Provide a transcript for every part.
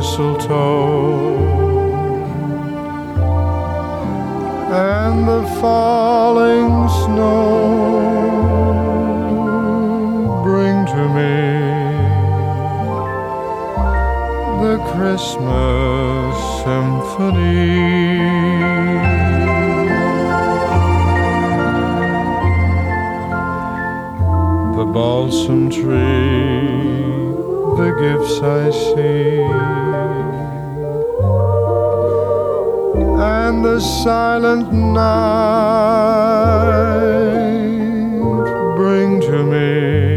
mistletoe and the falling snow bring to me the Christmas symphony. The balsam tree, the gifts I see, and the silent night bring to me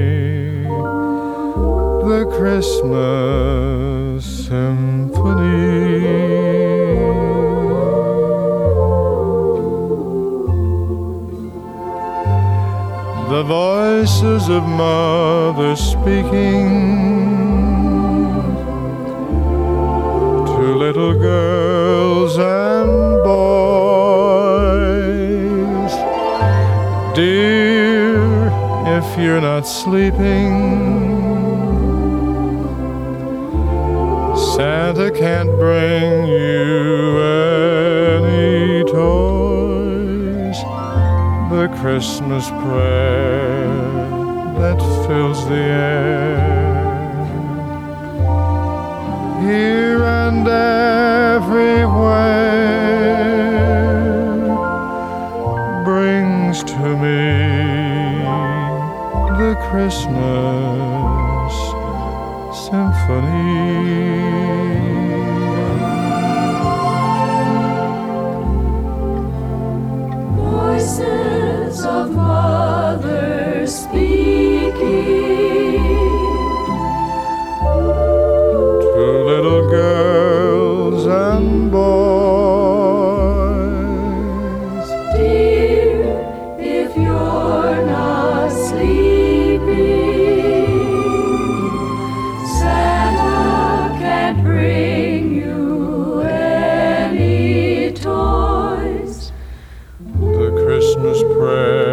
the Christmas symphony. The voices of mothers speaking to little girls and boys. Dear, if you're not sleeping, Santa can't bring you any toys. The Christmas prayer that fills the air here and everywhere brings to me the Christmas symphony. Voices of mothers speaking to little girls and boys. Dear, if you're not sleeping, Santa can't bring you any toys. The Christmas prayer